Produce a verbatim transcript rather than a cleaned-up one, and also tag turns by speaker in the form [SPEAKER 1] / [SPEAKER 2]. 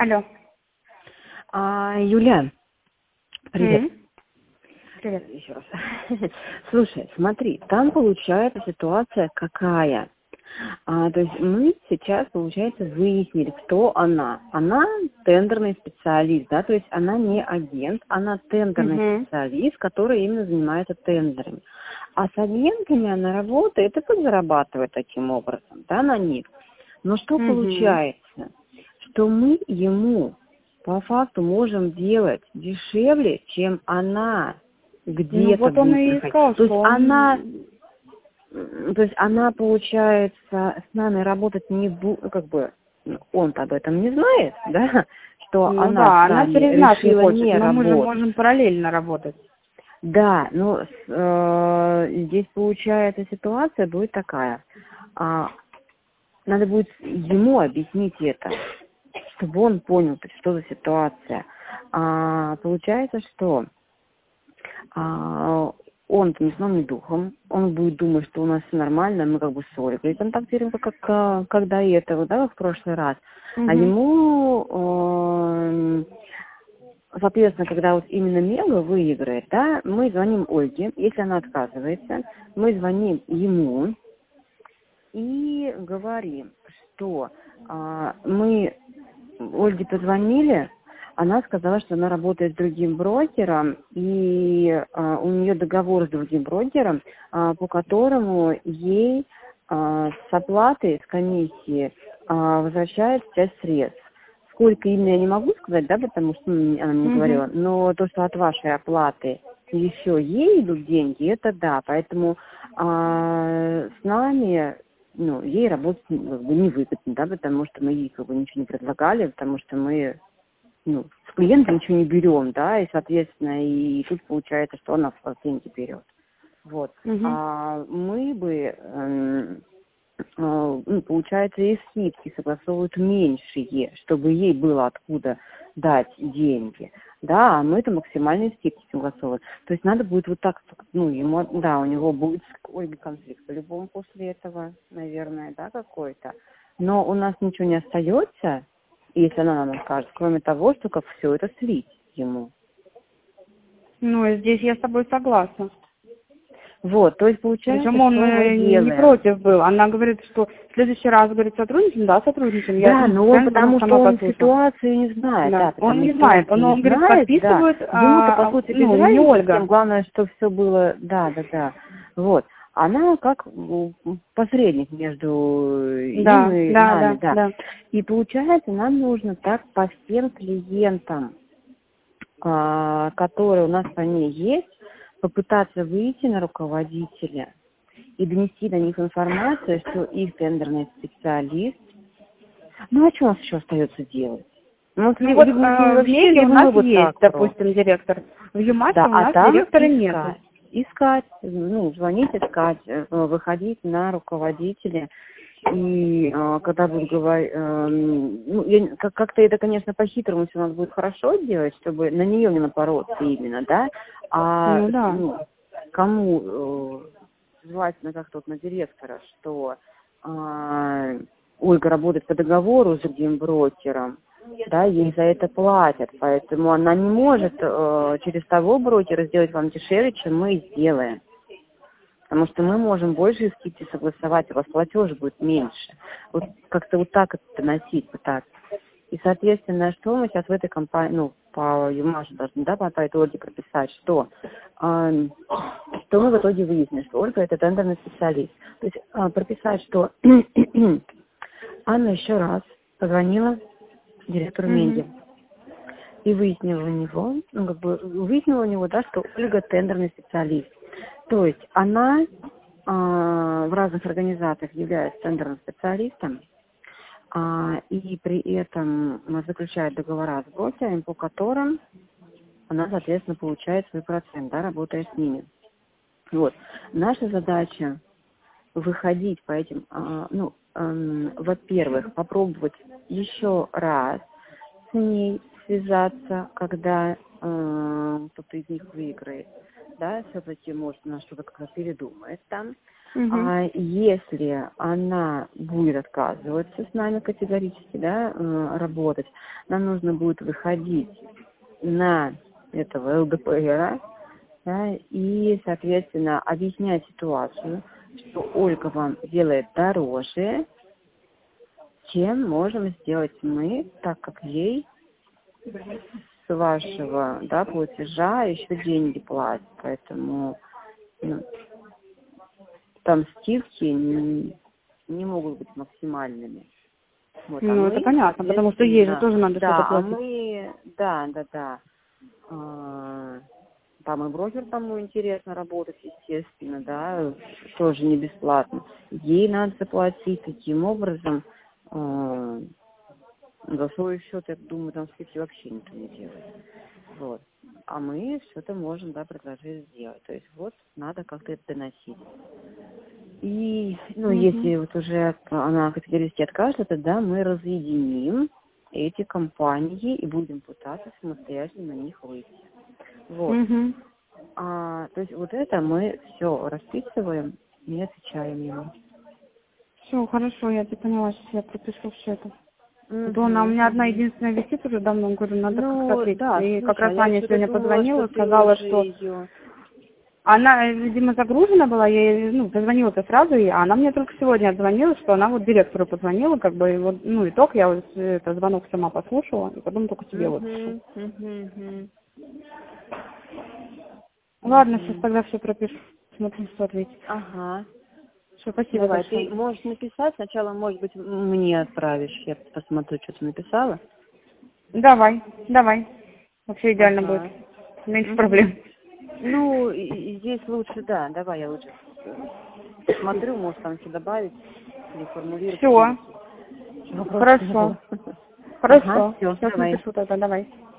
[SPEAKER 1] Алло.
[SPEAKER 2] А, Юля, привет.
[SPEAKER 1] М. Привет.
[SPEAKER 2] Еще раз. Слушай, смотри, там получается ситуация какая? А, то есть мы сейчас, получается, выяснили, кто она. Она тендерный специалист, да, то есть она не агент, она тендерный
[SPEAKER 1] Угу.
[SPEAKER 2] специалист, который именно занимается тендерами. А с агентами она работает и подзарабатывает таким образом, да, на них. Но что
[SPEAKER 1] Угу.
[SPEAKER 2] получается? Что мы ему по факту можем делать дешевле, чем она
[SPEAKER 1] Ну
[SPEAKER 2] где-то
[SPEAKER 1] вот он
[SPEAKER 2] будет
[SPEAKER 1] и
[SPEAKER 2] проходить.
[SPEAKER 1] сказал,
[SPEAKER 2] То
[SPEAKER 1] что
[SPEAKER 2] есть она,
[SPEAKER 1] он...
[SPEAKER 2] м, то есть она, получается, с нами работать не будет, как бы, он-то об этом не знает, да, что
[SPEAKER 1] Ну
[SPEAKER 2] она
[SPEAKER 1] да,
[SPEAKER 2] с
[SPEAKER 1] она
[SPEAKER 2] нами
[SPEAKER 1] через нас не
[SPEAKER 2] решила
[SPEAKER 1] хочет,
[SPEAKER 2] не
[SPEAKER 1] но мы же
[SPEAKER 2] работать.
[SPEAKER 1] можем параллельно работать.
[SPEAKER 2] Да, но с- э, здесь получается ситуация будет такая. А, надо будет ему объяснить это, чтобы он понял, то есть, что за ситуация. А, получается, что а, он ни сном, ни духом, он будет думать, что у нас все нормально, мы как бы с Ольгой контактируем, как, как, как до этого, да, как в прошлый раз. А
[SPEAKER 1] Угу.
[SPEAKER 2] ему, э, соответственно, когда вот именно Мега выиграет, да, мы звоним Ольге, если она отказывается, мы звоним ему и говорим, что а, мы Ольге позвонили, она сказала, что она работает с другим брокером, и а, у нее договор с другим брокером, а, по которому ей а, с оплаты, с комиссии а, возвращается часть средств. Сколько именно я не могу сказать, да, потому что ну, она мне
[SPEAKER 1] Угу.
[SPEAKER 2] говорила, но то, что от вашей оплаты еще ей идут деньги, это да, поэтому а, с нами ну, ей работать ну, как бы невыгодно, да, потому что мы ей как бы ничего не предлагали, потому что мы, ну, с клиента ничего не берем, да, и, соответственно, и тут получается, что она в деньги берет. Вот.
[SPEAKER 1] Угу.
[SPEAKER 2] А мы бы, эм, э, ну, получается, и скидки согласовывают меньшие, чтобы ей было откуда дать деньги. Да, а мы это максимальные скидки согласовываем. То есть надо будет вот так, ну, ему, да, у него будет с Ольгой конфликт по-любому после этого, наверное, да, какой-то. Но у нас ничего не остается, если она нам скажет, кроме того, что как все это слить ему.
[SPEAKER 1] Ну, и здесь я с тобой согласна.
[SPEAKER 2] Вот, то есть получается,
[SPEAKER 1] Причем он
[SPEAKER 2] что мы
[SPEAKER 1] э, не
[SPEAKER 2] делаем?
[SPEAKER 1] против был. Она говорит, что в следующий раз, говорит, сотрудничаем, да, сотрудничаем. Я,
[SPEAKER 2] Да,
[SPEAKER 1] ну,
[SPEAKER 2] но он
[SPEAKER 1] специально, потому
[SPEAKER 2] потому
[SPEAKER 1] что
[SPEAKER 2] что
[SPEAKER 1] она
[SPEAKER 2] он
[SPEAKER 1] послушала.
[SPEAKER 2] ситуацию не знает,
[SPEAKER 1] Да.
[SPEAKER 2] да,
[SPEAKER 1] Он
[SPEAKER 2] потому
[SPEAKER 1] не
[SPEAKER 2] что он
[SPEAKER 1] знает. Он,
[SPEAKER 2] не
[SPEAKER 1] он говорит,
[SPEAKER 2] знает, да.
[SPEAKER 1] подписывают,
[SPEAKER 2] Ему-то, по
[SPEAKER 1] а, а,
[SPEAKER 2] сути, без
[SPEAKER 1] ну, не
[SPEAKER 2] разницы всем,
[SPEAKER 1] Ольга.
[SPEAKER 2] главное, что все было, да, да, да. Вот. Она как м, посредник между им
[SPEAKER 1] Да,
[SPEAKER 2] и
[SPEAKER 1] да,
[SPEAKER 2] нами,
[SPEAKER 1] да,
[SPEAKER 2] да.
[SPEAKER 1] да.
[SPEAKER 2] И получается, нам нужно так по всем клиентам, а, которые у нас по ней есть, попытаться выйти на руководителя и донести до них информацию, что их тендерный специалист. Ну, а что у нас еще остается делать? Ну, вот
[SPEAKER 1] Ну
[SPEAKER 2] ли-
[SPEAKER 1] вот
[SPEAKER 2] либо мы с ними
[SPEAKER 1] э, в
[SPEAKER 2] вообще,
[SPEAKER 1] Меге у
[SPEAKER 2] либо
[SPEAKER 1] нас
[SPEAKER 2] мы вот
[SPEAKER 1] есть,
[SPEAKER 2] так просто.
[SPEAKER 1] допустим, директор. В Юмасе
[SPEAKER 2] Да,
[SPEAKER 1] у
[SPEAKER 2] а
[SPEAKER 1] нас
[SPEAKER 2] там
[SPEAKER 1] директора нету.
[SPEAKER 2] искать. Искать, ну, звонить, искать, э, выходить на руководителя. И э, когда будут говорить, э, ну, я- как- как-то это, конечно, по-хитрому все у нас будет хорошо делать, чтобы на нее не напороться именно, да, а
[SPEAKER 1] Ну да.
[SPEAKER 2] ну, кому э, желательно как-то вот на директора, что э, Ольга работает по договору с другим брокером, да, ей за это платят, поэтому она не может э, через того брокера сделать вам дешевле, чем мы сделаем. Потому что мы можем больше скидки согласовать, у вас платеж будет меньше. Вот как-то вот так это носить, пытаться. И, соответственно, что мы сейчас в этой компании, ну, по Юмашу должны, да, по, по этой Ольге прописать, что, э, что мы в итоге выяснили, что Ольга это тендерный специалист. То есть э, прописать, что Анна еще раз позвонила директору
[SPEAKER 1] Угу.
[SPEAKER 2] Менди и выяснила у него, ну, как бы выяснила у него, да, что Ольга тендерный специалист. То есть она а, в разных организациях является тендерным специалистом, а, и при этом она заключает договора с брокерами, по которым она, соответственно, получает свой процент, да, работая с ними. Вот. Наша задача выходить по этим, а, ну, эм, во-первых, попробовать еще раз с ней связаться, когда э, кто-то из них выиграет, да, все-таки, может, она что-то как-то передумает там.
[SPEAKER 1] Угу.
[SPEAKER 2] А если она будет отказываться с нами категорически, да, э, работать, нам нужно будет выходить на этого ЛДПРа, да, и, соответственно, объяснять ситуацию, что Ольга вам делает дороже, чем можем сделать мы, так как ей с вашего, да, платежа еще деньги платят. Поэтому, ну, там скидки не, не могут быть максимальными. Вот, а
[SPEAKER 1] Ну,
[SPEAKER 2] мы,
[SPEAKER 1] это понятно, потому что ей же тоже надо
[SPEAKER 2] да,
[SPEAKER 1] что-то
[SPEAKER 2] а
[SPEAKER 1] платить.
[SPEAKER 2] мы, да, да, да. А, там и брокер, тому интересно работать, естественно, да, тоже не бесплатно. Ей надо заплатить, таким образом, а, за свой счет, я думаю, там скидки вообще никто не делает. Вот. А мы что-то можем, да, предложить сделать. То есть вот надо как-то это доносить. И, ну,
[SPEAKER 1] Угу.
[SPEAKER 2] если вот уже она категорически откажется, да, мы разъединим эти компании и будем пытаться самостоятельно на них выйти. Вот.
[SPEAKER 1] Угу.
[SPEAKER 2] А, то есть вот это мы все расписываем и отвечаем ему.
[SPEAKER 1] Все, хорошо, я тебе поняла, сейчас я пропишу все это.
[SPEAKER 2] Угу,
[SPEAKER 1] То она у меня одна
[SPEAKER 2] угу.
[SPEAKER 1] единственная висит уже давно, говорю, надо как-то
[SPEAKER 2] Ну,
[SPEAKER 1] ответить.
[SPEAKER 2] да,
[SPEAKER 1] И
[SPEAKER 2] слушай,
[SPEAKER 1] как раз
[SPEAKER 2] а я
[SPEAKER 1] Аня
[SPEAKER 2] что-то
[SPEAKER 1] сегодня
[SPEAKER 2] думала,
[SPEAKER 1] позвонила,
[SPEAKER 2] что ты
[SPEAKER 1] сказала,
[SPEAKER 2] уже
[SPEAKER 1] что
[SPEAKER 2] ее...
[SPEAKER 1] она, видимо, загружена была, я ей, ну, позвонила-то сразу, и она мне только сегодня отзвонила, что она вот директору позвонила, как бы, и вот, ну, итог, я вот это, звонок сама послушала, и потом только тебе вот пишу.
[SPEAKER 2] Угу, угу, угу.
[SPEAKER 1] Ладно,
[SPEAKER 2] Угу.
[SPEAKER 1] сейчас тогда все пропишу, смотрим, что ответить.
[SPEAKER 2] Ага.
[SPEAKER 1] Все, спасибо
[SPEAKER 2] Давай,
[SPEAKER 1] большое.
[SPEAKER 2] ты можешь написать, сначала, может быть, мне отправишь, я посмотрю, что ты написала.
[SPEAKER 1] Давай, давай. Вообще идеально будет.
[SPEAKER 2] Ага.
[SPEAKER 1] Меньше
[SPEAKER 2] Угу.
[SPEAKER 1] проблем.
[SPEAKER 2] Ну, и, и здесь лучше, да, давай я лучше посмотрю, может, там что добавить или формулировать.
[SPEAKER 1] Все.
[SPEAKER 2] Вопросов не
[SPEAKER 1] Хорошо.
[SPEAKER 2] было.
[SPEAKER 1] Хорошо.
[SPEAKER 2] Ага, все,
[SPEAKER 1] Сейчас
[SPEAKER 2] давай.
[SPEAKER 1] напишу тогда, давай.